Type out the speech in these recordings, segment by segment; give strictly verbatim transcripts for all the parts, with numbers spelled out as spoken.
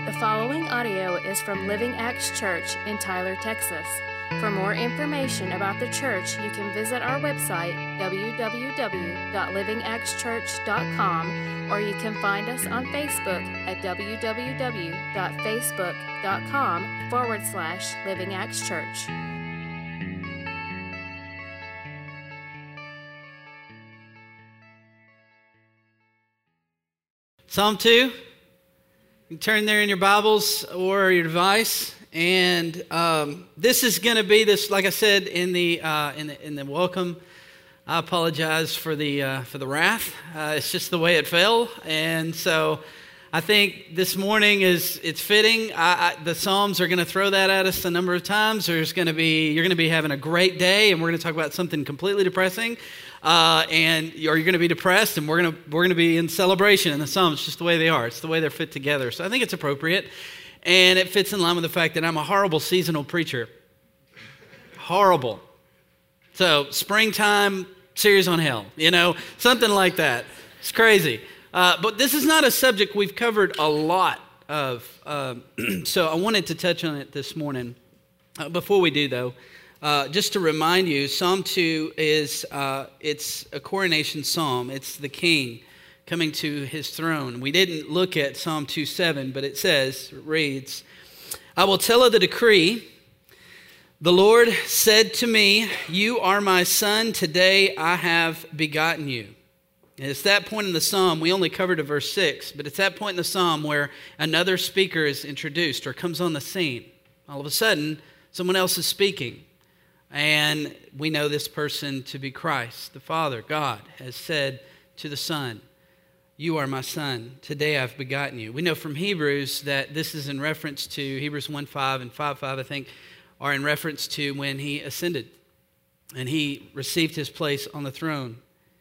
The following audio is from Living Acts Church in Tyler, Texas. For more information about the church, you can visit our website, w w w dot living acts church dot com, or you can find us on Facebook at w w w dot facebook dot com forward slash Living Acts Church. Psalm two. You can turn there in your Bibles or your device, and um, this is going to be this. Like I said in the uh, in the in the welcome, I apologize for the uh, for the wrath. Uh, it's just the way it fell, and so I think this morning is it's fitting. I, I, the Psalms are going to throw that at us a number of times. There's going to be you're going to be having a great day, and we're going to talk about something completely depressing. Uh, and or you're going to be depressed, and we're going to we're going to be in celebration in the Psalms, just the way they are. It's the way they're fit together. So I think it's appropriate, and it fits in line with the fact that I'm a horrible seasonal preacher. Horrible. So springtime series on hell, you know, something like that. It's crazy. Uh, but this is not a subject we've covered a lot of. Uh, so I wanted to touch on it this morning. Uh, before we do, though. Uh, just to remind you, Psalm two is, uh, it's a coronation psalm. It's the king coming to his throne. We didn't look at Psalm two seven, but it says, it reads, I will tell of the decree. The Lord said to me, you are my son, today I have begotten you. And it's that point in the psalm, we only covered to verse six, but it's that point in the psalm where another speaker is introduced or comes on the scene. All of a sudden, someone else is speaking. And we know this person to be Christ. The Father, God, has said to the Son, you are my son. Today I've begotten you. We know from Hebrews that this is in reference to Hebrews one five and five five, I think, are in reference to when he ascended and he received his place on the throne.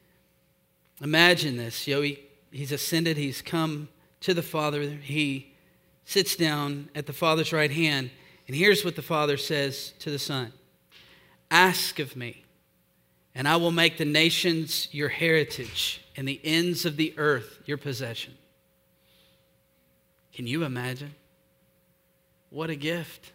Imagine this. You know, he, he's ascended. He's come to the Father. He sits down at the Father's right hand. And here's what the Father says to the Son. Ask of me, and I will make the nations your heritage and the ends of the earth your possession. Can you imagine? What a gift.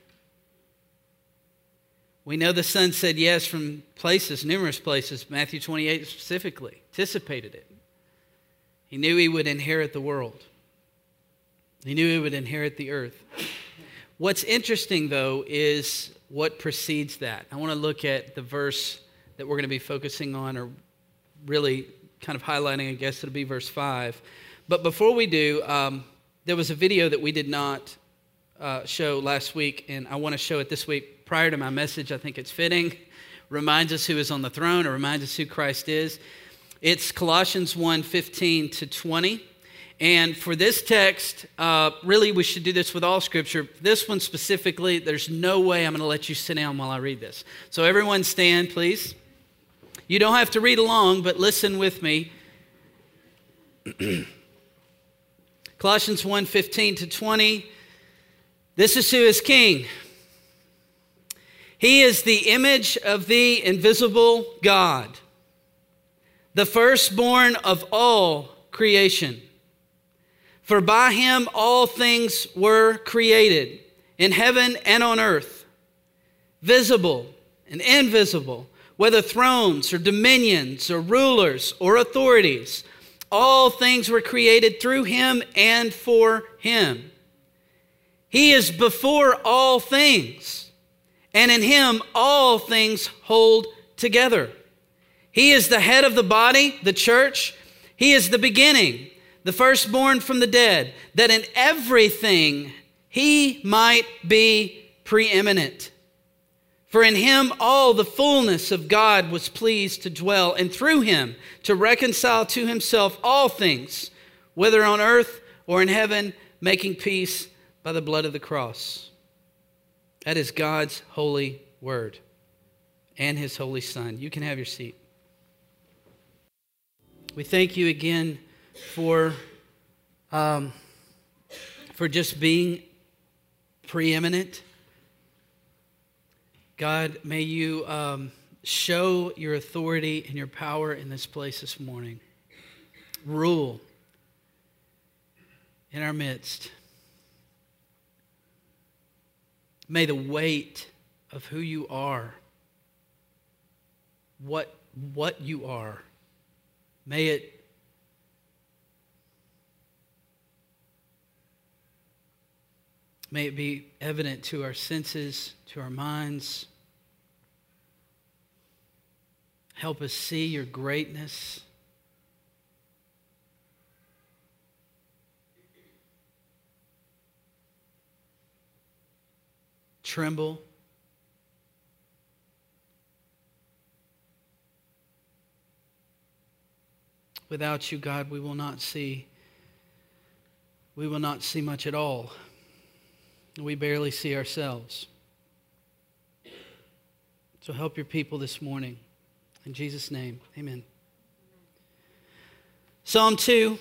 We know the Son said yes from places, numerous places, Matthew twenty-eight specifically, anticipated it. He knew he would inherit the world. He knew he would inherit the earth. What's interesting, though, is what precedes that. I want to look at the verse that we're going to be focusing on, or really kind of highlighting, I guess it'll be verse five. But before we do, um, there was a video that we did not uh, show last week, and I want to show it this week prior to my message. I think it's fitting. Reminds us who is on the throne, or reminds us who Christ is. It's Colossians one fifteen to twenty. And for this text, uh, really we should do this with all Scripture. This one specifically, there's no way I'm going to let you sit down while I read this. So everyone stand, please. You don't have to read along, but listen with me. Colossians one fifteen to twenty. This is who is king. He is the image of the invisible God, the firstborn of all creation. For by him all things were created, in heaven and on earth, visible and invisible, whether thrones or dominions or rulers or authorities. All things were created through him and for him. He is before all things, and in him all things hold together. He is the head of the body, the church. He is the beginning, the firstborn from the dead, that in everything he might be preeminent. For in him all the fullness of God was pleased to dwell, and through him to reconcile to himself all things, whether on earth or in heaven, making peace by the blood of the cross. That is God's holy word and his holy Son. You can have your seat. We thank you again for um, for just being preeminent. God, may you um, show your authority and your power in this place this morning. Rule in our midst. May the weight of who you are, what, what you are, may it May it be evident to our senses, to our minds. Help us see your greatness. Tremble. Without you, God, we will not see, we will not see much at all. We barely see ourselves. So help your people this morning. In Jesus' name, amen. Psalm two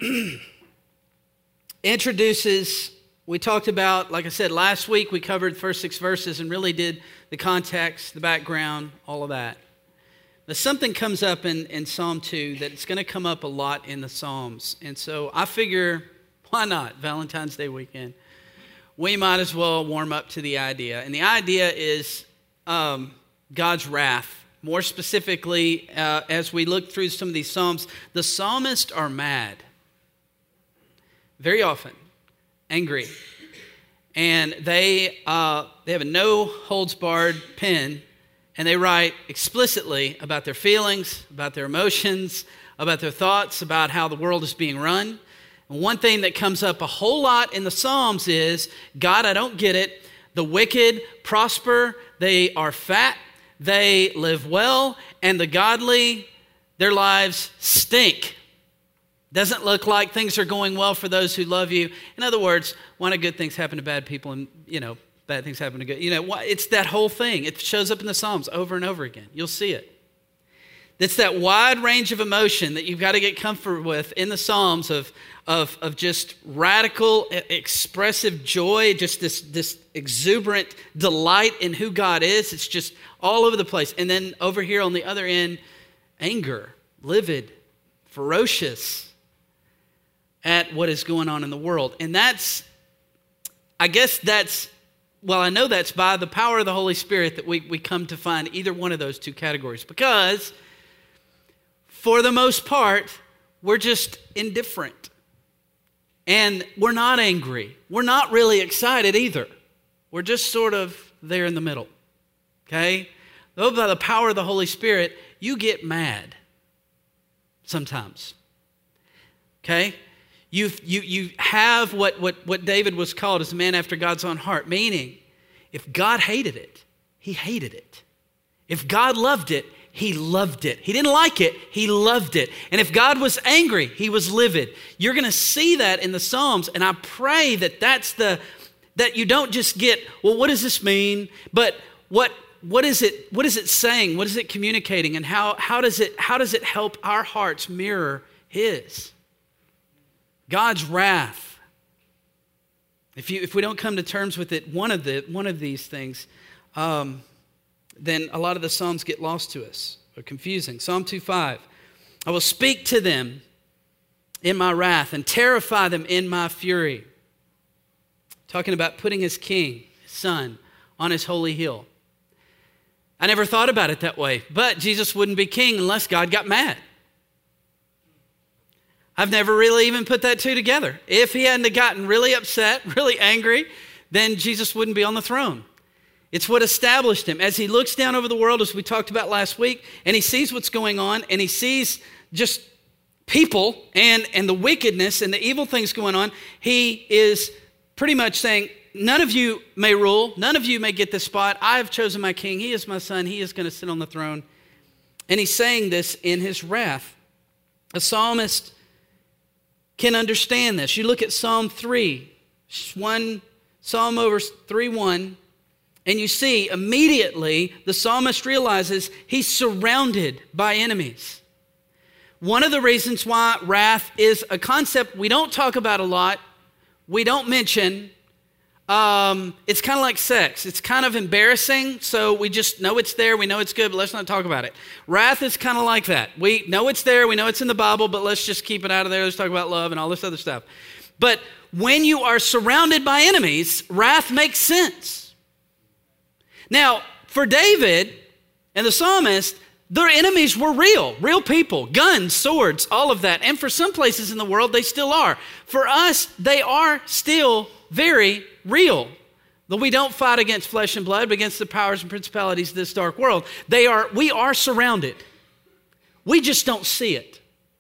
introduces, we talked about, like I said, last week we covered the first six verses and really did the context, the background, all of that. But something comes up in, in Psalm two that it's going to come up a lot in the Psalms. And so I figure, why not? Valentine's Day weekend. We might as well warm up to the idea. And the idea is um, God's wrath. More specifically, uh, as we look through some of these Psalms, the psalmists are mad. Very often. Angry. And they, uh, they have a no-holds-barred pen, and they write explicitly about their feelings, about their emotions, about their thoughts, about how the world is being run. And one thing that comes up a whole lot in the Psalms is, God, I don't get it. The wicked prosper, they are fat, they live well, and the godly, their lives stink. Doesn't look like things are going well for those who love you. In other words, why do good things happen to bad people and, you know, bad things happen to good? You know, it's that whole thing. It shows up in the Psalms over and over again. You'll see it. It's that wide range of emotion that you've got to get comfort with in the Psalms of, of, of just radical, expressive joy, just this, this exuberant delight in who God is. It's just all over the place. And then over here on the other end, anger, livid, ferocious at what is going on in the world. And that's, I guess that's, well, I know that's by the power of the Holy Spirit that we, we come to find either one of those two categories, because for the most part, we're just indifferent. And we're not angry. We're not really excited either. We're just sort of there in the middle. Okay? Though by the power of the Holy Spirit, you get mad sometimes. Okay? You you you have what, what, what David was called as a man after God's own heart, meaning if God hated it, he hated it. If God loved it, he loved it. He didn't like it, he loved it. And if God was angry, he was livid. You're going to see that in the Psalms, and I pray that that's the, that you don't just get, well, what does this mean? But what what is it, what is it saying? What is it communicating? And how, how does it, how does it help our hearts mirror his? God's wrath. If you if we don't come to terms with it, one of the one of these things, um, then a lot of the Psalms get lost to us or confusing. Psalm two five, I will speak to them in my wrath and terrify them in my fury. Talking about putting his king, his son, on his holy hill. I never thought about it that way, but Jesus wouldn't be king unless God got mad. I've never really even put that two together. If he hadn't gotten really upset, really angry, then Jesus wouldn't be on the throne. It's what established him. As he looks down over the world, as we talked about last week, and he sees what's going on, and he sees just people and, and the wickedness and the evil things going on, he is pretty much saying, none of you may rule, none of you may get this spot. I have chosen my king. He is my son. He is going to sit on the throne. And he's saying this in his wrath. A psalmist can understand this. You look at Psalm three, one, Psalm over three one, and you see immediately the psalmist realizes he's surrounded by enemies. One of the reasons why wrath is a concept we don't talk about a lot, we don't mention, um, it's kind of like sex. It's kind of embarrassing, so we just know it's there, we know it's good, but let's not talk about it. Wrath is kind of like that. We know it's there, we know it's in the Bible, but let's just keep it out of there. Let's talk about love and all this other stuff. But when you are surrounded by enemies, wrath makes sense. Now, for David and the psalmist, their enemies were real, real people, guns, swords, all of that. And for some places in the world, they still are. For us, they are still very real. Though we don't fight against flesh and blood, but against the powers and principalities of this dark world. They are, we are surrounded. We just don't see it.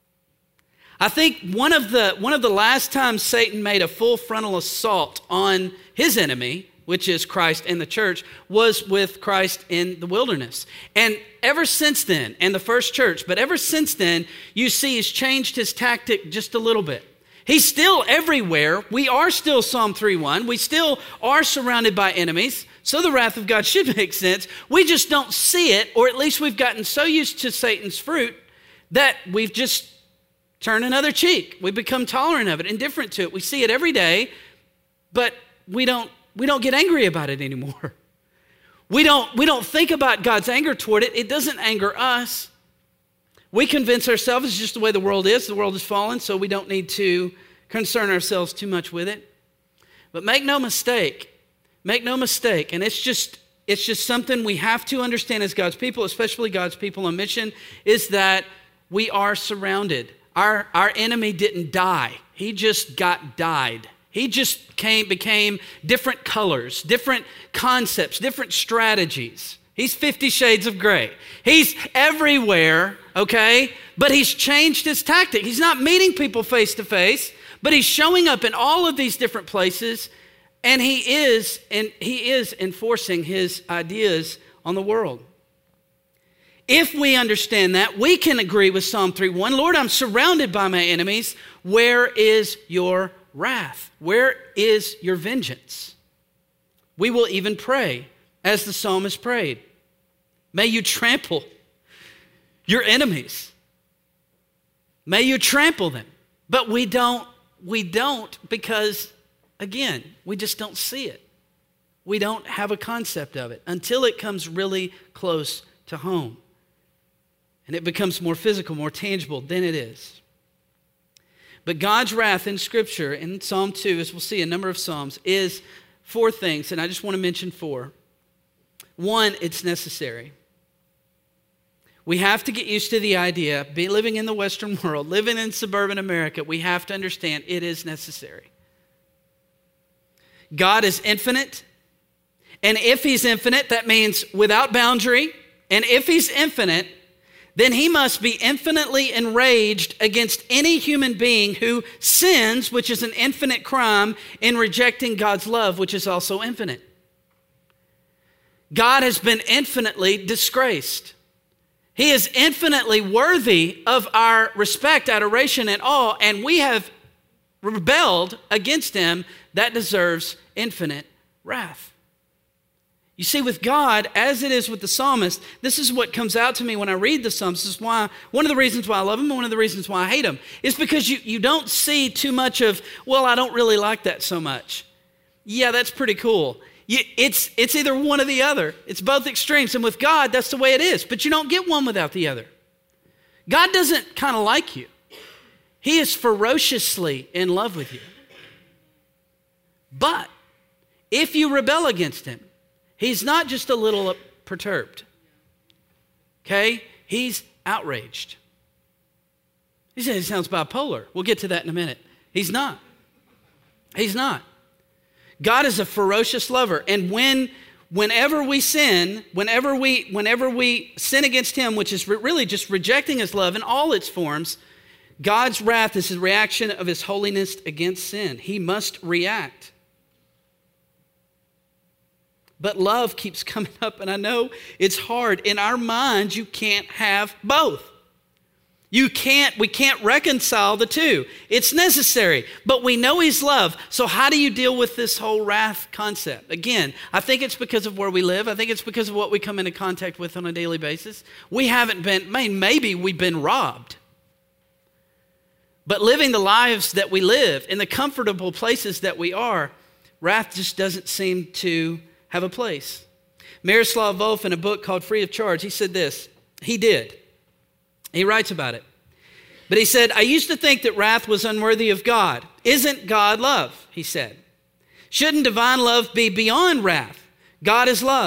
I think one of the one of the last times Satan made a full frontal assault on his enemy, which is Christ and the church, was with Christ in the wilderness. And ever since then, and the first church, but ever since then, you see he's changed his tactic just a little bit. He's still everywhere. We are still Psalm three one. We still are surrounded by enemies. So the wrath of God should make sense. We just don't see it, or at least we've gotten so used to Satan's fruit that we've just turned another cheek. We become tolerant of it, indifferent to it. We see it every day, but we don't we don't get angry about it anymore. We don't we don't think about God's anger toward it. It doesn't anger us. We convince ourselves it's just the way the world is. The world is fallen, so we don't need to concern ourselves too much with it. But make no mistake, make no mistake, and it's just it's just something we have to understand as God's people, especially God's people on mission, is that we are surrounded. Our, our enemy didn't die. He just got died. He just came, became different colors, different concepts, different strategies. He's fifty shades of gray. He's everywhere, okay? But he's changed his tactic. He's not meeting people face to face, but he's showing up in all of these different places, and he is, and he is enforcing his ideas on the world. If we understand that, we can agree with Psalm three one, Lord, I'm surrounded by my enemies. Where is your wrath? Where is your vengeance? We will even pray as the psalmist prayed. May you trample your enemies. May you trample them. But we don't, we don't because, again, we just don't see it. We don't have a concept of it until it comes really close to home. And it becomes more physical, more tangible than it is. But God's wrath in Scripture, in Psalm two, as we'll see a number of Psalms, is four things, and I just want to mention four. One, it's necessary. We have to get used to the idea, be living in the Western world, living in suburban America, we have to understand it is necessary. God is infinite, and if he's infinite, that means without boundary, and if he's infinite, then he must be infinitely enraged against any human being who sins, which is an infinite crime, in rejecting God's love, which is also infinite. God has been infinitely disgraced. He is infinitely worthy of our respect, adoration, and awe, and we have rebelled against him. That deserves infinite wrath. You see, with God, as it is with the psalmist, this is what comes out to me when I read the Psalms. This is why, one of the reasons why I love him, and one of the reasons why I hate him, is because you, you don't see too much of, well, I don't really like that so much. Yeah, that's pretty cool. You, it's, it's either one or the other. It's both extremes. And with God, that's the way it is. But you don't get one without the other. God doesn't kind of like you. He is ferociously in love with you. But if you rebel against him, he's not just a little perturbed. Okay? He's outraged. He says he sounds bipolar. We'll get to that in a minute. He's not. He's not. God is a ferocious lover. And when, whenever we sin, whenever we, whenever we sin against him, which is re- really just rejecting his love in all its forms, God's wrath is a reaction of his holiness against sin. He must react. But love keeps coming up, and I know it's hard. In our minds, you can't have both. You can't, we can't reconcile the two. It's necessary, but we know he's love. So how do you deal with this whole wrath concept? Again, I think it's because of where we live. I think it's because of what we come into contact with on a daily basis. We haven't been, maybe we've been robbed. But living the lives that we live, in the comfortable places that we are, wrath just doesn't seem to have a place. Miroslav Volf, in a book called Free of Charge, he said this. He did. He writes about it. But he said, I used to think that wrath was unworthy of God. Isn't God love? He said. Shouldn't divine love be beyond wrath? God is love.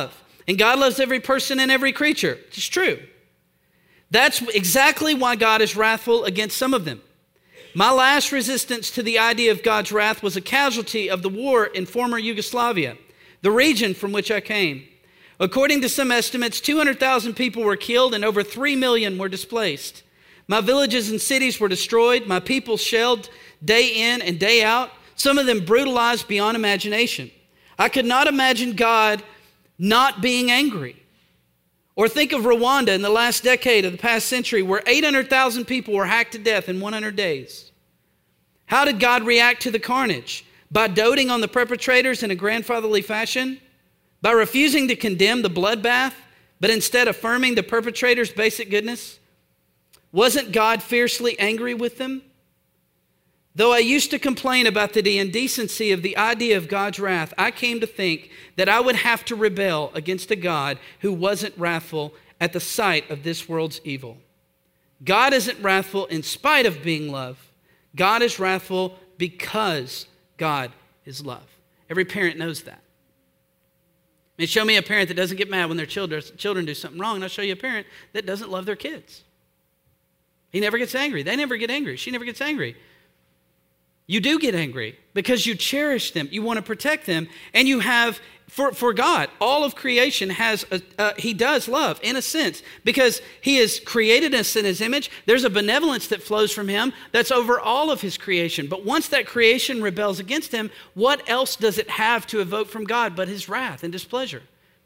And God loves every person and every creature. It's true. That's exactly why God is wrathful against some of them. My last resistance to the idea of God's wrath was a casualty of the war in former Yugoslavia, the region from which I came. According to some estimates, two hundred thousand people were killed and over three million were displaced. My villages and cities were destroyed, my people shelled day in and day out, some of them brutalized beyond imagination. I could not imagine God not being angry. Or think of Rwanda in the last decade of the past century, where eight hundred thousand people were hacked to death in one hundred days. How did God react to the carnage? By doting on the perpetrators in a grandfatherly fashion? By refusing to condemn the bloodbath, but instead affirming the perpetrators' basic goodness? Wasn't God fiercely angry with them? Though I used to complain about the indecency of the idea of God's wrath, I came to think that I would have to rebel against a God who wasn't wrathful at the sight of this world's evil. God isn't wrathful in spite of being love. God is wrathful because God is love. Every parent knows that. I mean, show me a parent that doesn't get mad when their children, children do something wrong, and I'll show you a parent that doesn't love their kids. He never gets angry. They never get angry. She never gets angry. You do get angry because you cherish them. You want to protect them. And you have, for, for God, all of creation has, a, uh, he does love in a sense because he has created us in his image. There's a benevolence that flows from him that's over all of his creation. But once that creation rebels against him, what else does it have to evoke from God but his wrath and displeasure?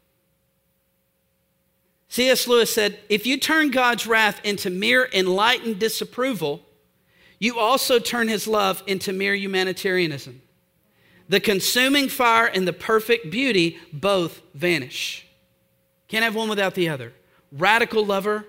C S Lewis said, if you turn God's wrath into mere enlightened disapproval, you also turn his love into mere humanitarianism. The consuming fire and the perfect beauty both vanish. Can't have one without the other. Radical lover,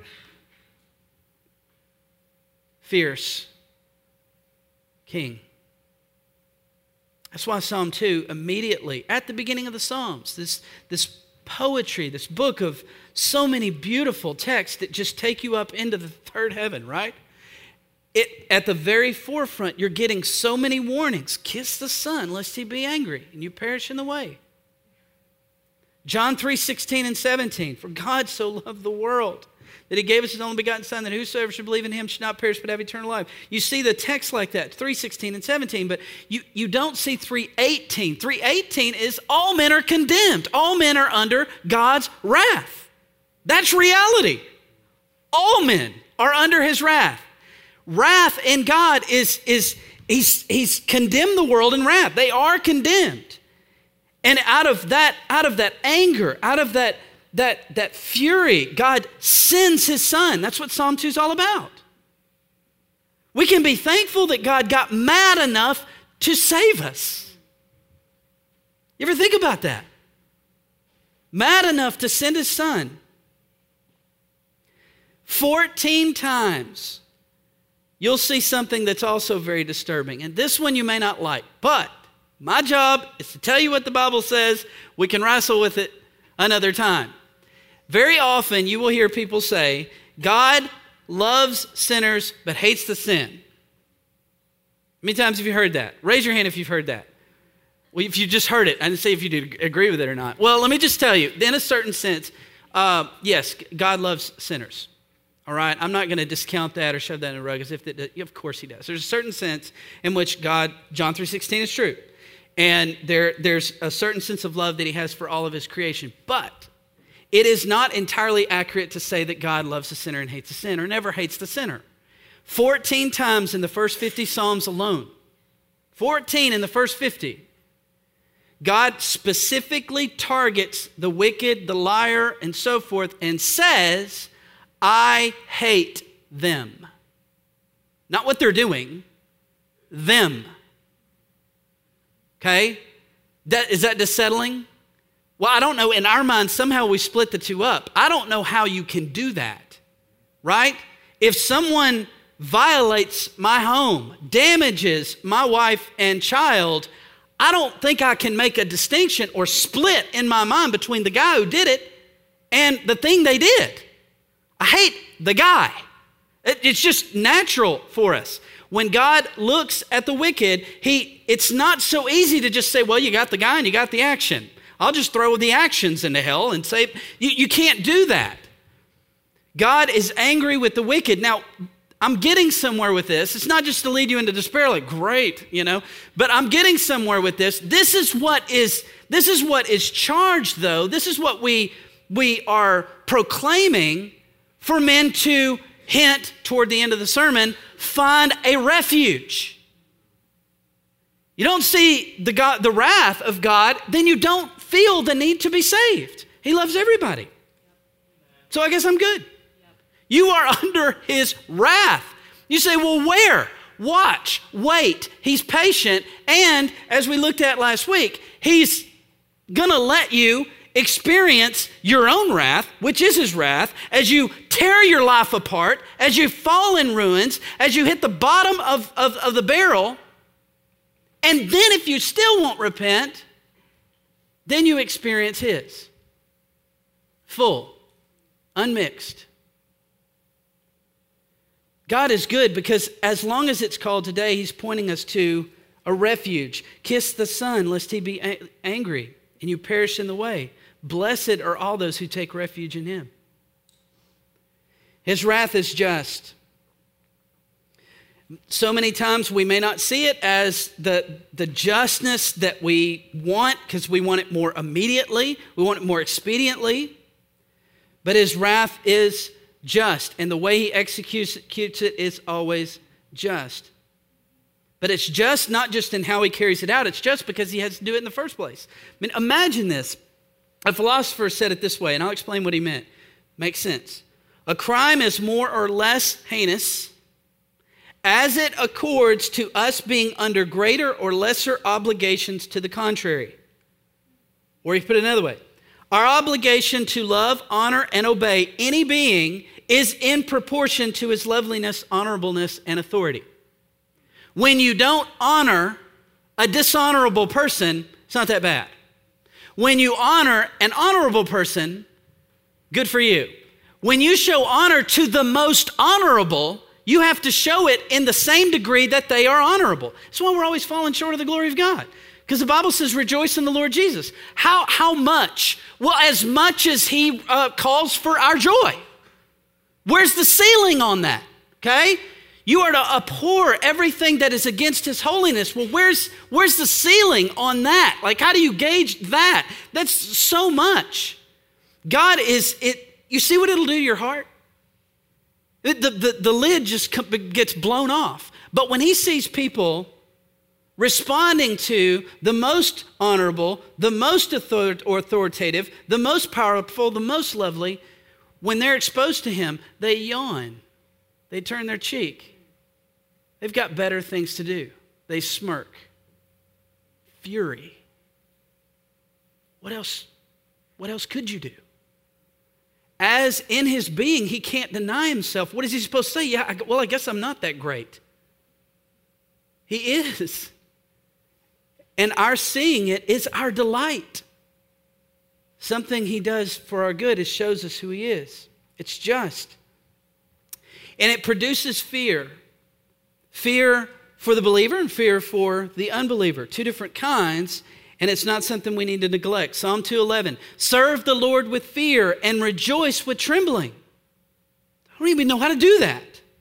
fierce king. That's why Psalm two immediately, at the beginning of the Psalms, this, this poetry, this book of so many beautiful texts that just take you up into the third heaven, right? It, at the very forefront, you're getting so many warnings. Kiss the Son, lest he be angry, and you perish in the way. John three sixteen and seventeen, for God so loved the world that he gave us his only begotten Son, that whosoever should believe in him should not perish but have eternal life. You see the text like that, three sixteen and seventeen, but you, you don't see three eighteen. three eighteen is all men are condemned. All men are under God's wrath. That's reality. All men are under his wrath. Wrath in God is, is he's, he's condemned the world in wrath. They are condemned. And out of that, out of that anger, out of that, that, that fury, God sends his Son. That's what Psalm two is all about. We can be thankful that God got mad enough to save us. You ever think about that? Mad enough to send his Son. fourteen times. You'll see something that's also very disturbing. And this one you may not like. But my job is to tell you what the Bible says. We can wrestle with it another time. Very often you will hear people say, God loves sinners but hates the sin. How many times have you heard that? Raise your hand if you've heard that. Well, if you just heard it, I didn't say if you did agree with it or not. Well, let me just tell you, in a certain sense, uh, yes, God loves sinners. All right, I'm not going to discount that or shove that in a rug as if that, of course he does. There's a certain sense in which God, John three sixteen is true. And there, there's a certain sense of love that he has for all of his creation. But it is not entirely accurate to say that God loves the sinner and hates the sinner, or never hates the sinner. fourteen times in the first fifty Psalms alone, fourteen in the first fifty, God specifically targets the wicked, the liar, and so forth, and says, I hate them. Not what they're doing, them. Okay? That, is that dissettling? Well, I don't know. In our minds, somehow we split the two up. I don't know how you can do that, right? If someone violates my home, damages my wife and child, I don't think I can make a distinction or split in my mind between the guy who did it and the thing they did. I hate the guy. It's just natural for us. When God looks at the wicked, he, it's not so easy to just say, well, you got the guy and you got the action. I'll just throw the actions into hell and say, you, you can't do that. God is angry with the wicked. Now, I'm getting somewhere with this. It's not just to lead you into despair, like, great, you know, but I'm getting somewhere with this. This is what is, this is what is charged, though. This is what we, we are proclaiming for men to hint toward the end of the sermon, find a refuge. You don't see the God, the wrath of God, then you don't feel the need to be saved. He loves everybody. So I guess I'm good. You are under his wrath. You say, well, where? Watch, wait. He's patient. And as we looked at last week, he's going to let you experience your own wrath, which is his wrath, as you tear your life apart, as you fall in ruins, as you hit the bottom of, of, of the barrel. And then if you still won't repent, then you experience his. Full, unmixed. God is good because as long as it's called today, he's pointing us to a refuge. Kiss the Son, lest he be a- angry and you perish in the way. Blessed are all those who take refuge in him. His wrath is just. So many times we may not see it as the, the justness that we want because we want it more immediately. We want it more expediently. But his wrath is just, and the way he executes it is always just. But it's just not just in how he carries it out, it's just because he has to do it in the first place. I mean, imagine this. A philosopher said it this way, and I'll explain what he meant. Makes sense. A crime is more or less heinous as it accords to us being under greater or lesser obligations to the contrary. Or you put it another way. Our obligation to love, honor, and obey any being is in proportion to his loveliness, honorableness, and authority. When you don't honor a dishonorable person, it's not that bad. When you honor an honorable person, good for you. When you show honor to the most honorable, you have to show it in the same degree that they are honorable. That's why we're always falling short of the glory of God. Because the Bible says, rejoice in the Lord Jesus. How, how much? Well, as much as he uh, calls for our joy. Where's the ceiling on that? Okay? You are to abhor everything that is against his holiness. Well, where's, where's the ceiling on that? Like, how do you gauge that? That's so much. God is, it. You see what it'll do to your heart? It, the, the, the lid just gets blown off. But when he sees people responding to the most honorable, the most author- authoritative, the most powerful, the most lovely, when they're exposed to him, they yawn. They turn their cheek. They've got better things to do. They smirk. Fury. What else? What else could you do? As in his being, he can't deny himself. What is he supposed to say? Yeah, I, well, I guess I'm not that great. He is. And our seeing it is our delight. Something he does for our good. It shows us who he is. It's just. And it produces fear. Fear for the believer and fear for the unbeliever. Two different kinds. And it's not something we need to neglect. Psalm two eleven. Serve the Lord with fear and rejoice with trembling. I don't even know how to do that.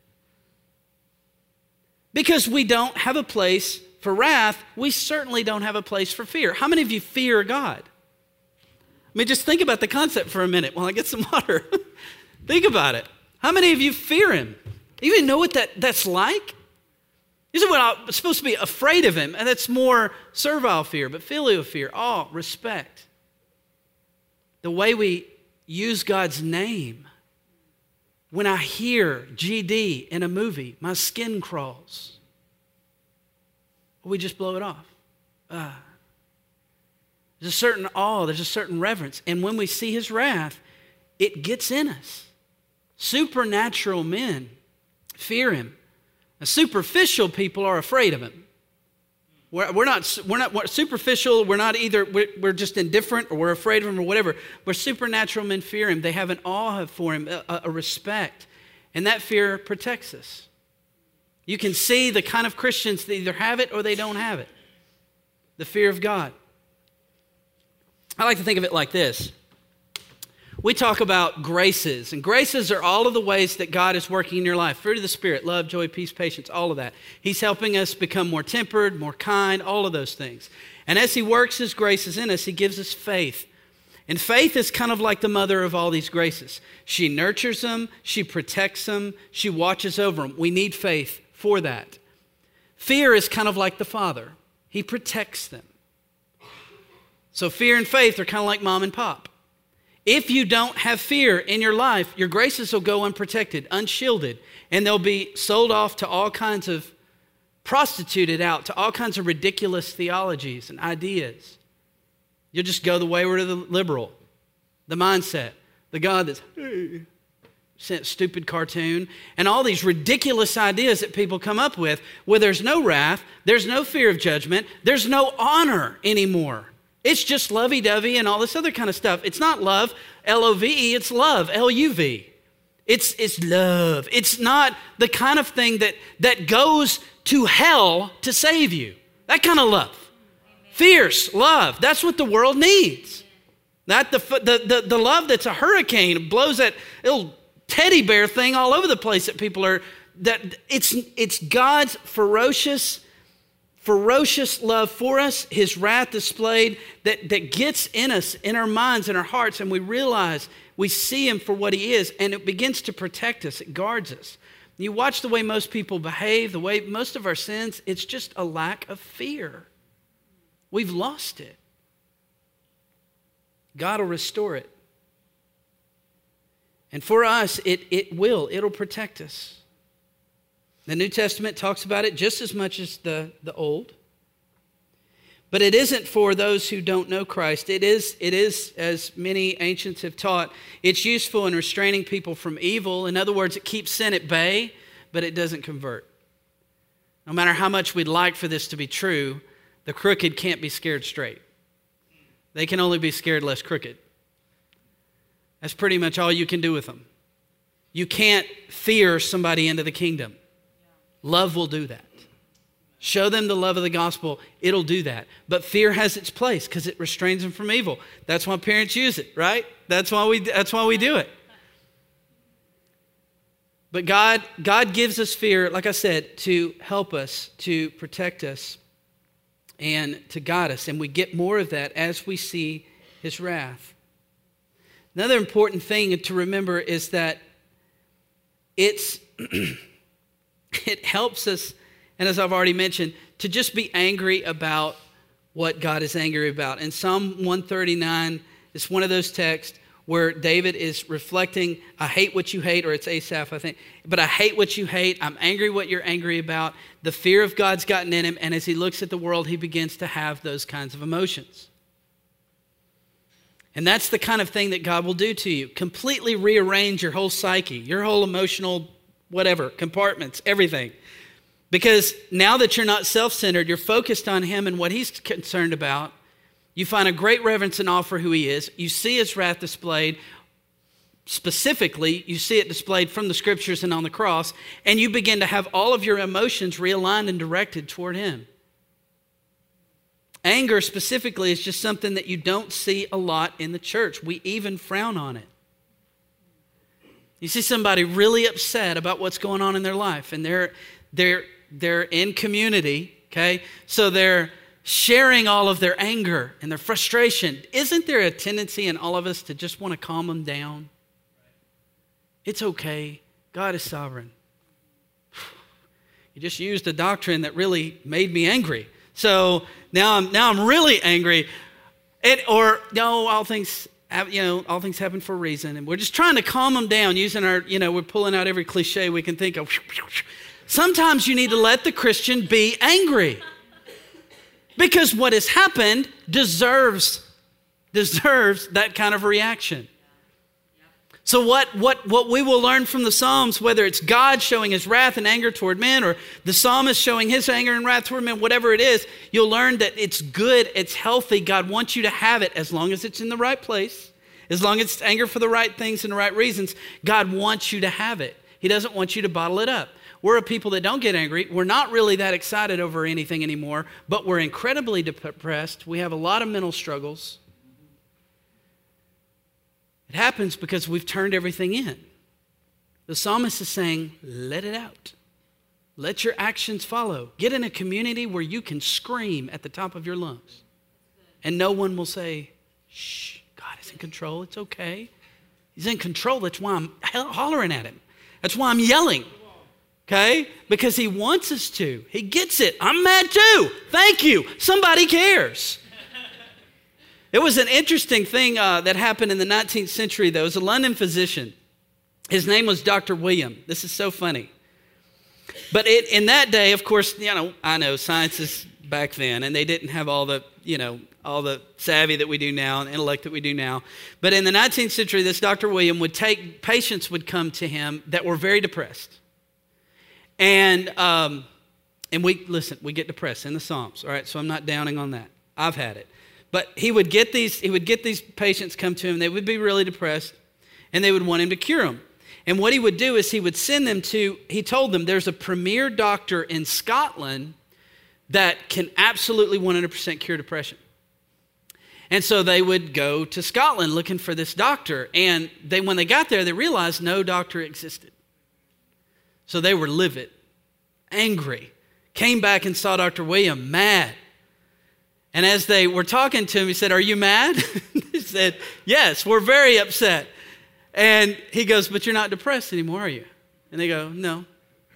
Because we don't have a place for wrath, we certainly don't have a place for fear. How many of you fear God? I mean, just think about the concept for a minute while I get some water. Think about it. How many of you fear him? You even know what that, that's like? This is what I'm supposed to be afraid of him, and that's more servile fear, but filial fear, awe, respect. The way we use God's name. When I hear G D in a movie, my skin crawls. We just blow it off. Ah. There's a certain awe, there's a certain reverence. And when we see his wrath, it gets in us. Supernatural men fear him. Now, superficial people are afraid of him. We're, we're not we're not we're superficial. We're not either, we're, we're just indifferent or we're afraid of him or whatever. Where supernatural men fear him. They have an awe for him, a, a respect. And that fear protects us. You can see the kind of Christians that either have it or they don't have it. The fear of God. I like to think of it like this. We talk about graces, and graces are all of the ways that God is working in your life. Fruit of the Spirit, love, joy, peace, patience, all of that. He's helping us become more tempered, more kind, all of those things. And as he works his graces in us, he gives us faith. And faith is kind of like the mother of all these graces. She nurtures them, she protects them, she watches over them. We need faith for that. Fear is kind of like the father. He protects them. So fear and faith are kind of like mom and pop. If you don't have fear in your life, your graces will go unprotected, unshielded, and they'll be sold off to all kinds of, prostituted out to all kinds of ridiculous theologies and ideas. You'll just go the wayward of the liberal, the mindset, the God that's, hey, stupid cartoon, and all these ridiculous ideas that people come up with where there's no wrath, there's no fear of judgment, there's no honor anymore. It's just lovey-dovey and all this other kind of stuff. It's not love, L O V E, it's love, L U V. It's, it's love. It's not the kind of thing that, that goes to hell to save you. That kind of love. Amen. Fierce love. That's what the world needs. Not the, the, the, the love that's a hurricane, blows that little teddy bear thing all over the place that people are, that it's, it's God's ferocious ferocious love for us, his wrath displayed, that, that gets in us, in our minds, in our hearts, and we realize we see him for what he is, and it begins to protect us. It guards us. You watch the way most people behave, the way most of our sins, it's just a lack of fear. We've lost it. God will restore it. And for us, it, it will. It'll protect us. The New Testament talks about it just as much as the, the Old. But it isn't for those who don't know Christ. It is, it is, as many ancients have taught, it's useful in restraining people from evil. In other words, it keeps sin at bay, but it doesn't convert. No matter how much we'd like for this to be true, the crooked can't be scared straight. They can only be scared less crooked. That's pretty much all you can do with them. You can't fear somebody into the kingdom. Love will do that. Show them the love of the gospel, it'll do that. But fear has its place because it restrains them from evil. That's why parents use it, right? That's why we, that's why we do it. But God, God gives us fear, like I said, to help us, to protect us, and to guide us. And we get more of that as we see his wrath. Another important thing to remember is that it's... it helps us, and as I've already mentioned, to just be angry about what God is angry about. In Psalm one thirty-nine, it's one of those texts where David is reflecting, I hate what you hate, or it's Asaph, I think, but I hate what you hate. I'm angry what you're angry about. The fear of God's gotten in him, and as he looks at the world, he begins to have those kinds of emotions. And that's the kind of thing that God will do to you. Completely rearrange your whole psyche, your whole emotional whatever, compartments, everything. Because now that you're not self-centered, you're focused on him and what he's concerned about. You find a great reverence and awe for who he is. You see his wrath displayed. Specifically, you see it displayed from the scriptures and on the cross. And you begin to have all of your emotions realigned and directed toward him. Anger specifically is just something that you don't see a lot in the church. We even frown on it. You see somebody really upset about what's going on in their life, and they're they're they're in community, okay? So they're sharing all of their anger and their frustration. Isn't there a tendency in all of us to just want to calm them down? It's okay. God is sovereign. You just used a doctrine that really made me angry. So now I'm now I'm really angry. It, or no, all things You know, all things happen for a reason. And we're just trying to calm them down using our, you know, we're pulling out every cliche we can think of. Sometimes you need to let the Christian be angry. Because what has happened deserves, deserves that kind of reaction. So what, what, what we will learn from the Psalms, whether it's God showing his wrath and anger toward men, or the psalmist showing his anger and wrath toward men, whatever it is, you'll learn that it's good, it's healthy. God wants you to have it as long as it's in the right place, as long as it's anger for the right things and the right reasons. God wants you to have it. He doesn't want you to bottle it up. We're a people that don't get angry. We're not really that excited over anything anymore, but we're incredibly depressed. We have a lot of mental struggles. It happens because we've turned everything in. The psalmist is saying, let it out. Let your actions follow. Get in a community where you can scream at the top of your lungs. And no one will say, shh, God is in control. It's okay. He's in control. That's why I'm hollering at him. That's why I'm yelling. Okay? Because he wants us to. He gets it. I'm mad too. Thank you. Somebody cares. It was an interesting thing uh, that happened in the nineteenth century, though. It was a London physician. His name was Doctor William. This is so funny. But it, in that day, of course, you know, I know science is back then, and they didn't have all the, you know, all the savvy that we do now and intellect that we do now. But in the nineteenth century, this Doctor William would take, patients would come to him that were very depressed. And, um, and we, listen, we get depressed in the Psalms, all right? So I'm not downing on that. I've had it. But he would get these, he would get these patients come to him. They would be really depressed, and they would want him to cure them. And what he would do is he would send them to, he told them there's a premier doctor in Scotland that can absolutely one hundred percent cure depression. And so they would go to Scotland looking for this doctor. And they, when they got there, they realized no doctor existed. So they were livid, angry, came back and saw Doctor William, mad. And as they were talking to him, he said, are you mad? He said, yes, we're very upset. And he goes, but you're not depressed anymore, are you? And they go, no.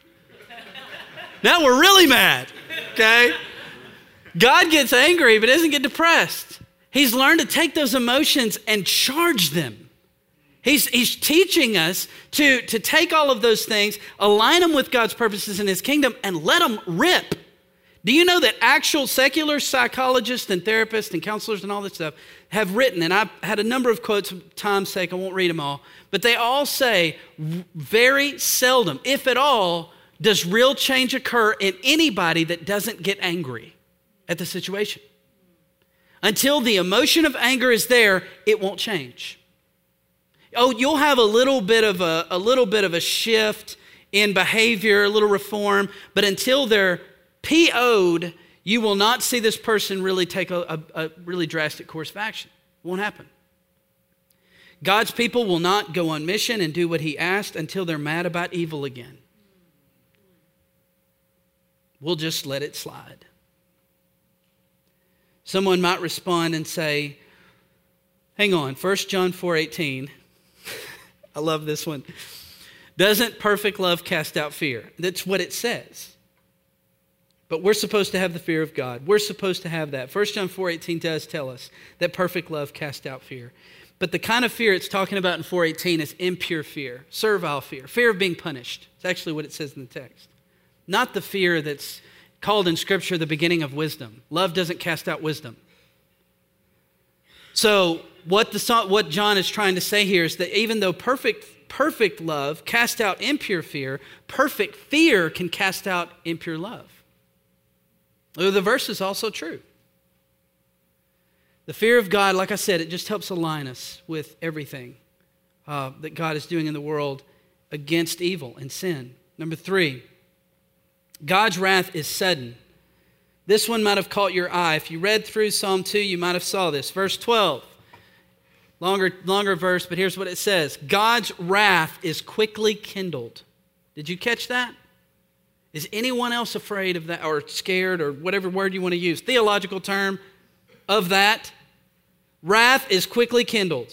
Now we're really mad, okay? God gets angry, but doesn't get depressed. He's learned to take those emotions and charge them. He's, he's teaching us to, to take all of those things, align them with God's purposes in his kingdom, and let them rip. Do you know that actual secular psychologists and therapists and counselors and all this stuff have written, and I've had a number of quotes for time's sake, I won't read them all, but they all say very seldom, if at all, does real change occur in anybody that doesn't get angry at the situation. Until the emotion of anger is there, it won't change. Oh, you'll have a little bit of a, a little bit of a shift in behavior, a little reform, but until they're P O'd, you will not see this person really take a, a, a really drastic course of action. It won't happen. God's people will not go on mission and do what he asked until they're mad about evil again. We'll just let it slide. Someone might respond and say, hang on, First John four eighteen. I love this one. Doesn't perfect love cast out fear? That's what it says. But we're supposed to have the fear of God. We're supposed to have that. First John four eighteen does tell us that perfect love casts out fear. But the kind of fear it's talking about in four eighteen is impure fear, servile fear, fear of being punished. It's actually what it says in the text. Not the fear that's called in Scripture the beginning of wisdom. Love doesn't cast out wisdom. So what, the, what John is trying to say here is that even though perfect, perfect love casts out impure fear, perfect fear can cast out impure love. The verse is also true. The fear of God, like I said, it just helps align us with everything uh, that God is doing in the world against evil and sin. Number three, God's wrath is sudden. This one might have caught your eye. If you read through Psalm two, you might have saw this. Verse twelve, longer, longer verse, but here's what it says. God's wrath is quickly kindled. Did you catch that? Is anyone else afraid of that or scared or whatever word you want to use? Theological term of that. Wrath is quickly kindled.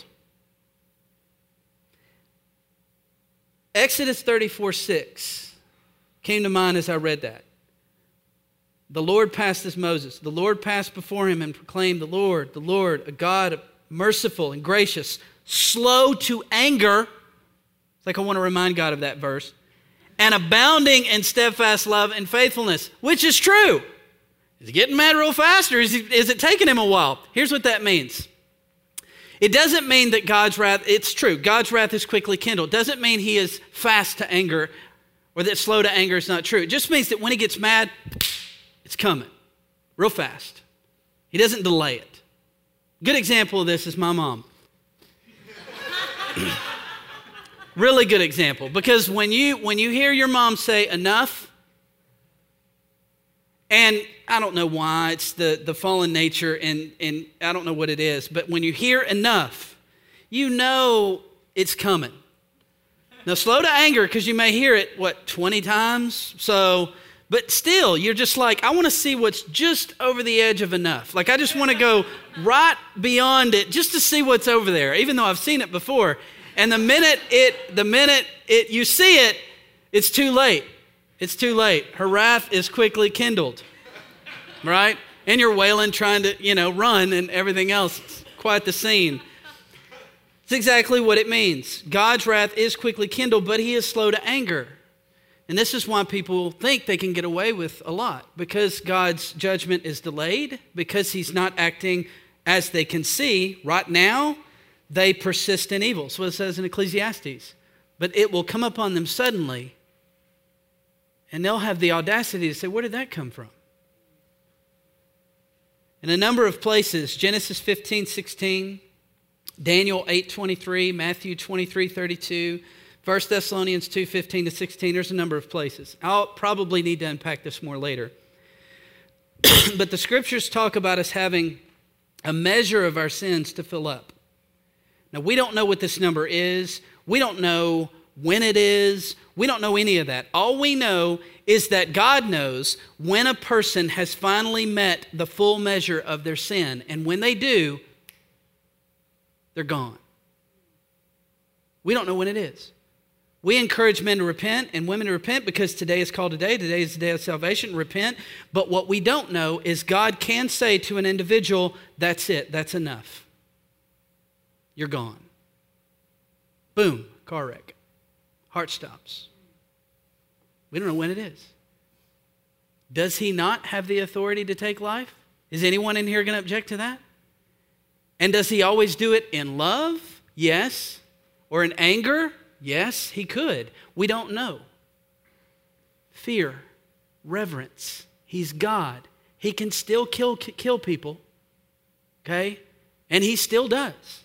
Exodus thirty-four six came to mind as I read that. The Lord passed as Moses. The Lord passed before him and proclaimed, the Lord, the Lord, a God merciful and gracious, slow to anger. It's like I want to remind God of that verse. And abounding in steadfast love and faithfulness, which is true. Is he getting mad real fast or is, he, is it taking him a while? Here's what that means. It doesn't mean that God's wrath, it's true, God's wrath is quickly kindled. It doesn't mean he is fast to anger or that slow to anger is not true. It just means that when he gets mad, it's coming real fast. He doesn't delay it. Good example of this is my mom. Really good example, because when you when you hear your mom say enough, and I don't know why, it's the, the fallen nature, and, and I don't know what it is, but when you hear enough, you know it's coming. Now, slow to anger, because you may hear it, what, twenty times? So, but still, you're just like, I want to see what's just over the edge of enough. Like, I just want to go right beyond it just to see what's over there, even though I've seen it before. And the minute it, the minute it, you see it, it's too late. It's too late. Her wrath is quickly kindled, right? And you're wailing, trying to, you know, run and everything else. It's quite the scene. It's exactly what it means. God's wrath is quickly kindled, but he is slow to anger. And this is why people think they can get away with a lot, because God's judgment is delayed, because he's not acting as they can see. Right now, they persist in evil. That's what it says in Ecclesiastes. But it will come upon them suddenly, and they'll have the audacity to say, where did that come from? In a number of places, Genesis fifteen sixteen, Daniel eight twenty-three, Matthew twenty-three thirty-two, First Thessalonians two fifteen to sixteen, there's a number of places. I'll probably need to unpack this more later. But the scriptures talk about us having a measure of our sins to fill up. Now, we don't know what this number is. We don't know when it is. We don't know any of that. All we know is that God knows when a person has finally met the full measure of their sin. And when they do, they're gone. We don't know when it is. We encourage men to repent and women to repent because today is called today. Today is the day of salvation. Repent. But what we don't know is God can say to an individual, that's it. That's enough. You're gone. Boom. Car wreck. Heart stops. We don't know when it is. Does he not have the authority to take life? Is anyone in here going to object to that? And does he always do it in love? Yes. Or in anger? Yes, he could. We don't know. Fear, reverence. He's God. He can still kill kill people. Okay? And he still does.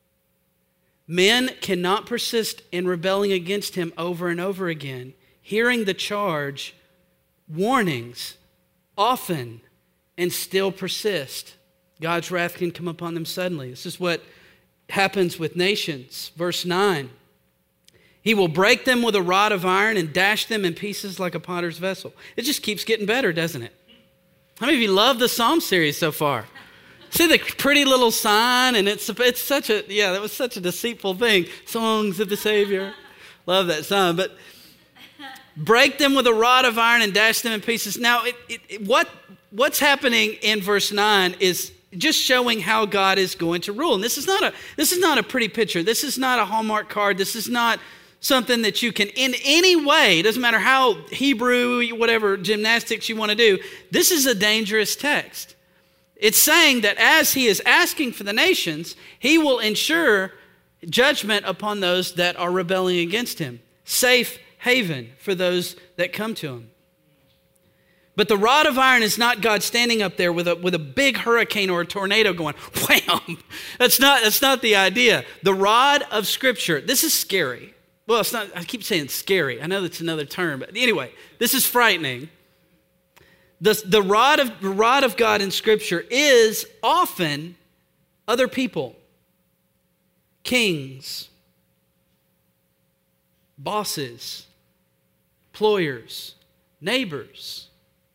Men cannot persist in rebelling against him over and over again, hearing the charge, warnings, often, and still persist. God's wrath can come upon them suddenly. This is what happens with nations. Verse nine. He will break them with a rod of iron and dash them in pieces like a potter's vessel. It just keeps getting better, doesn't it? How many of you love the Psalm series so far? See the pretty little sign, and it's it's such a, yeah, that was such a deceitful thing. Songs of the Savior. Love that song. But break them with a rod of iron and dash them in pieces. Now, it, it, it, what what's happening in verse nine is just showing how God is going to rule. And this is not a this is not a pretty picture. This is not a Hallmark card. This is not something that you can in any way, it doesn't matter how Hebrew, whatever gymnastics you want to do, this is a dangerous text. It's saying that as he is asking for the nations, he will ensure judgment upon those that are rebelling against him. Safe haven for those that come to him. But the rod of iron is not God standing up there with a, with a big hurricane or a tornado going, wham! That's not, that's not the idea. The rod of Scripture, this is scary. Well, it's not, I keep saying scary. I know that's another term, but anyway, this is frightening. The, the, rod of, the rod of God in Scripture is often other people, kings, bosses, employers, neighbors,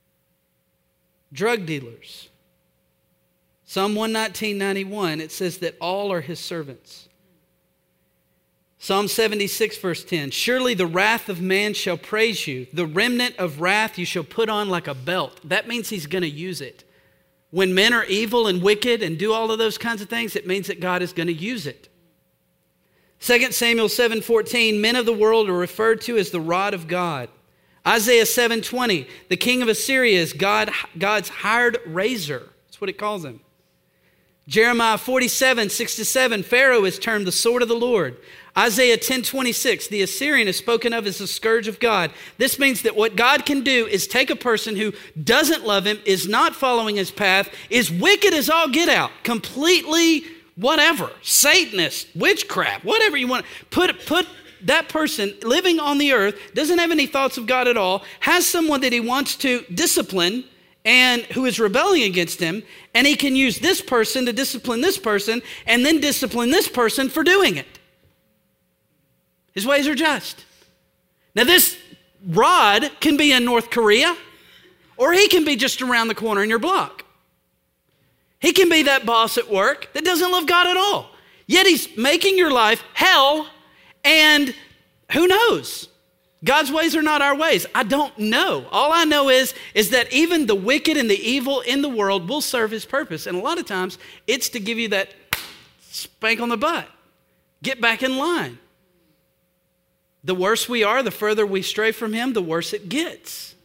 drug dealers. Psalm one nineteen, ninety-one, it says that all are his servants. Psalm seventy-six, verse ten, surely the wrath of man shall praise you. The remnant of wrath you shall put on like a belt. That means he's going to use it. When men are evil and wicked and do all of those kinds of things, it means that God is going to use it. Second Samuel seven fourteen, men of the world are referred to as the rod of God. Isaiah seven twenty, the king of Assyria is God, God's hired razor. That's what it calls him. Jeremiah forty-seven, six to seven, Pharaoh is termed the sword of the Lord. Isaiah ten twenty-six, the Assyrian is spoken of as the scourge of God. This means that what God can do is take a person who doesn't love him, is not following his path, is wicked as all get out, completely whatever, Satanist, witchcraft, whatever you want. Put, put that person living on the earth, doesn't have any thoughts of God at all, has someone that he wants to discipline, and who is rebelling against him, and he can use this person to discipline this person and then discipline this person for doing it. His ways are just. Now this rod can be in North Korea, or he can be just around the corner in your block. He can be that boss at work that doesn't love God at all. Yet he's making your life hell, and who knows? God's ways are not our ways. I don't know. All I know is, is that even the wicked and the evil in the world will serve his purpose. And a lot of times it's to give you that spank on the butt. Get back in line. The worse we are, the further we stray from him, the worse it gets.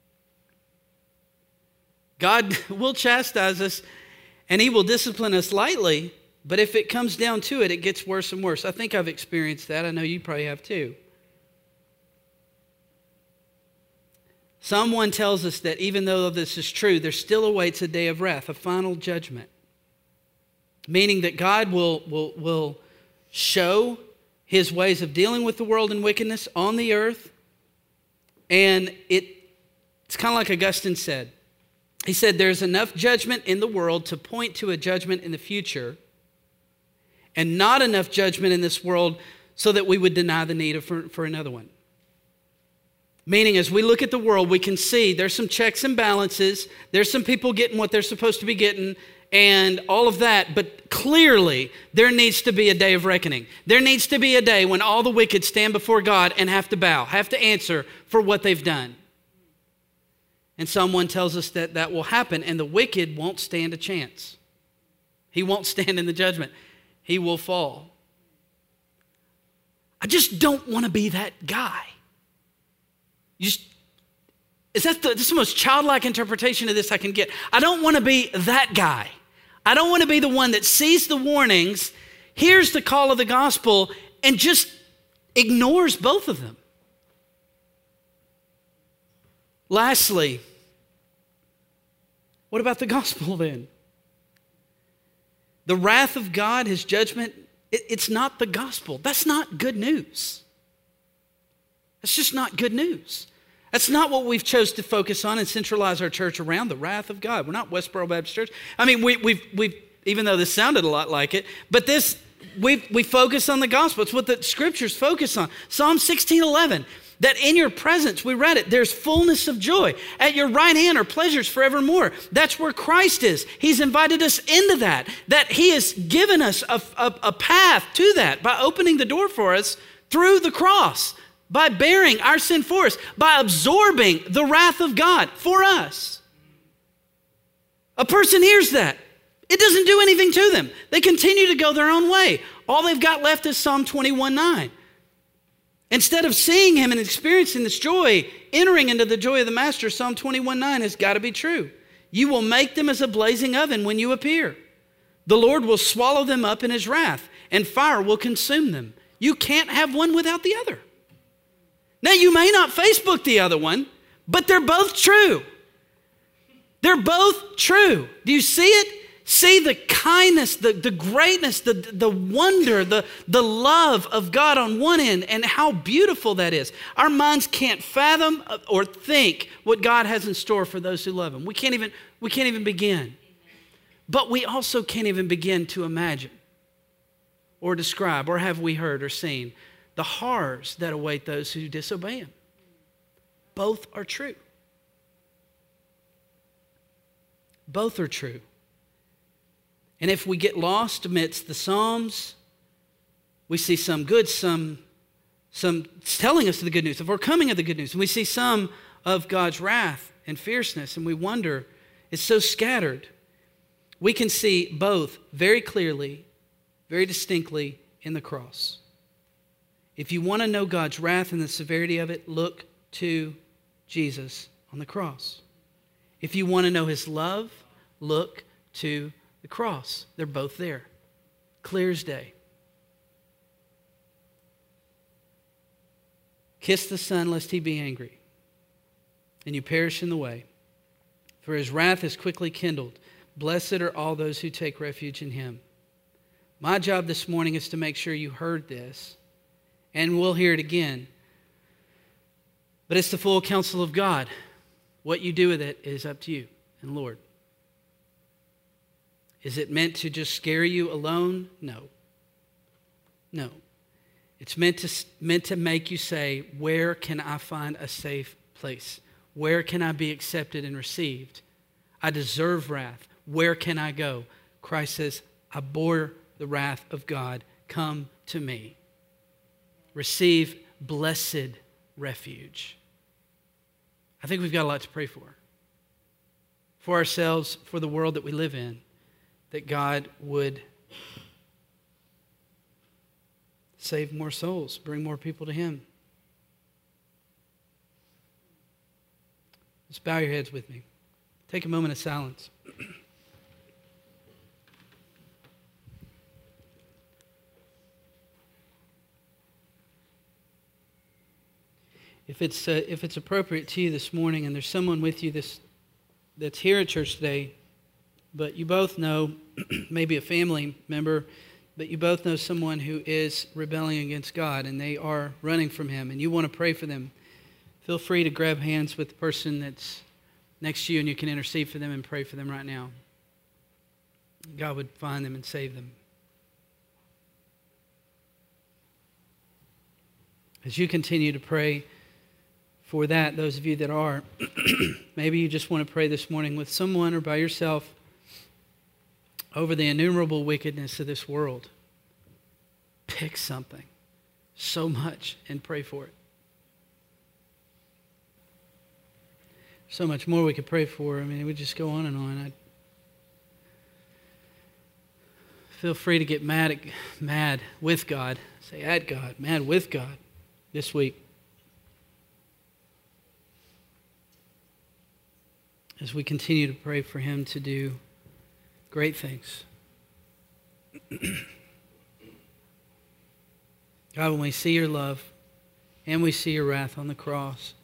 God will chastise us and he will discipline us lightly, but if it comes down to it, it gets worse and worse. I think I've experienced that. I know you probably have too. Psalm one tells us that even though this is true, there still awaits a day of wrath, a final judgment. Meaning that God will, will, will show his ways of dealing with the world and wickedness on the earth. And it, it's kind of like Augustine said. He said, there's enough judgment in the world to point to a judgment in the future, and not enough judgment in this world so that we would deny the need for, for another one. Meaning, as we look at the world, we can see there's some checks and balances. There's some people getting what they're supposed to be getting and all of that. But clearly, there needs to be a day of reckoning. There needs to be a day when all the wicked stand before God and have to bow, have to answer for what they've done. And Psalm one tells us that that will happen, and the wicked won't stand a chance. He won't stand in the judgment. He will fall. I just don't want to be that guy. You just, is that the, this is the most childlike interpretation of this I can get. I don't want to be that guy. I don't want to be the one that sees the warnings, hears the call of the gospel, and just ignores both of them. Lastly, what about the gospel then? The wrath of God, his judgment, it, it's not the gospel. That's not good news. That's just not good news. That's not what we've chose to focus on and centralize our church around, the wrath of God. We're not Westboro Baptist Church. I mean, we, we've, we've, even though this sounded a lot like it, but this, we we focus on the gospel. It's what the scriptures focus on. Psalm sixteen eleven, that in your presence, we read it, there's fullness of joy. At your right hand are pleasures forevermore. That's where Christ is. He's invited us into that, that he has given us a, a, a path to that by opening the door for us through the cross, by bearing our sin for us, by absorbing the wrath of God for us. A person hears that. It doesn't do anything to them. They continue to go their own way. All they've got left is Psalm twenty-one nine. Instead of seeing him and experiencing this joy, entering into the joy of the master, Psalm twenty-one nine has got to be true. You will make them as a blazing oven when you appear. The Lord will swallow them up in his wrath, and fire will consume them. You can't have one without the other. Now, you may not Facebook the other one, but they're both true. They're both true. Do you see it? See the kindness, the, the greatness, the, the wonder, the, the love of God on one end, and how beautiful that is. Our minds can't fathom or think what God has in store for those who love him. We can't even, we can't even begin. But we also can't even begin to imagine or describe, or have we heard or seen, the horrors that await those who disobey him. Both are true. Both are true. And if we get lost amidst the Psalms, we see some good, some, some telling us the good news, of overcoming of the good news. And we see some of God's wrath and fierceness, and we wonder, it's so scattered. We can see both very clearly, very distinctly in the cross. If you want to know God's wrath and the severity of it, look to Jesus on the cross. If you want to know his love, look to the cross. They're both there. Clear as day. Kiss the Son lest he be angry, and you perish in the way. For his wrath is quickly kindled. Blessed are all those who take refuge in him. My job this morning is to make sure you heard this, and we'll hear it again. But it's the full counsel of God. What you do with it is up to you. and Lord. Is it meant to just scare you alone? No. No. It's meant to, meant to make you say, where can I find a safe place? Where can I be accepted and received? I deserve wrath. Where can I go? Christ says, I bore the wrath of God. Come to me. Receive blessed refuge. I think we've got a lot to pray for. For ourselves, for the world that we live in, that God would save more souls, bring more people to Him. Just bow your heads with me. Take a moment of silence. If it's uh, if it's appropriate to you this morning, and there's someone with you this that's here at church today, but you both know, maybe a family member, but you both know someone who is rebelling against God and they are running from Him, and you want to pray for them, feel free to grab hands with the person that's next to you, and you can intercede for them and pray for them right now. God would find them and save them. As you continue to pray for that, those of you that are, maybe you just want to pray this morning with someone or by yourself over the innumerable wickedness of this world. Pick something, so much, and pray for it. So much more we could pray for. I mean, it would just go on and on. I'd feel free to get mad at, mad with God. Say at God, mad with God this week. As we continue to pray for Him to do great things. God, when we see your love and we see your wrath on the cross,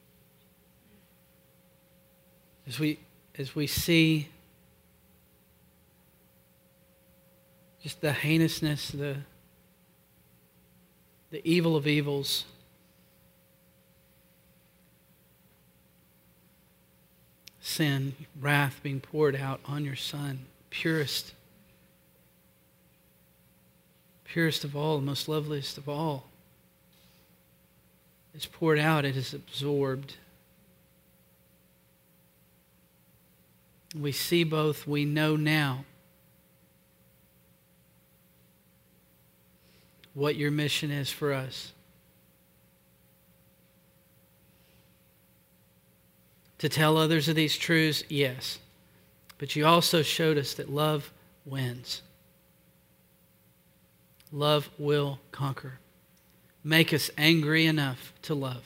as we as we see just the heinousness, the the evil of evils, sin, wrath being poured out on your Son, purest, purest of all, the most loveliest of all, is poured out, it is absorbed. We see both, we know now what your mission is for us. To tell others of these truths, yes. But you also showed us that love wins. Love will conquer. Make us angry enough to love.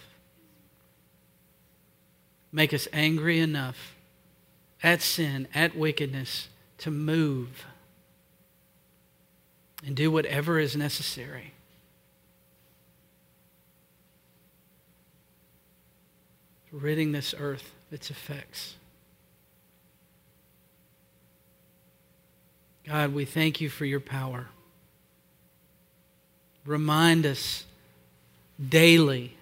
Make us angry enough at sin, at wickedness, to move and do whatever is necessary. Ridding this earth of its effects. God, we thank you for your power. Remind us daily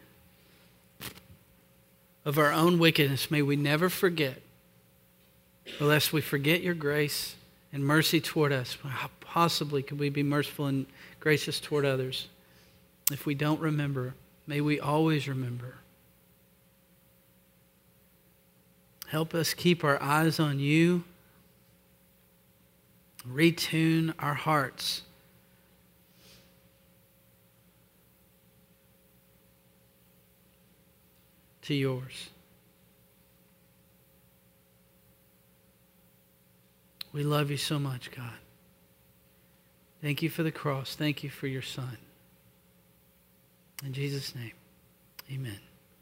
of our own wickedness. May we never forget, lest we forget your grace and mercy toward us. How possibly could we be merciful and gracious toward others if we don't remember? May we always remember. Help us keep our eyes on you. Retune our hearts to yours. We love you so much, God. Thank you for the cross. Thank you for your Son. In Jesus' name, amen.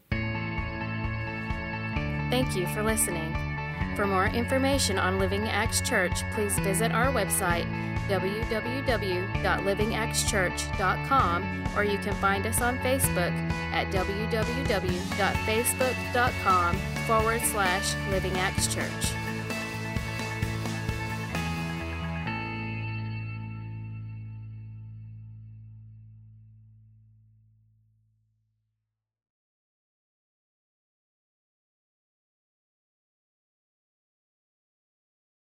Thank you for listening. For more information on Living Acts Church, please visit our website, w w w dot living acts church dot com, or you can find us on Facebook at w w w dot facebook dot com forward slash Living Acts Church.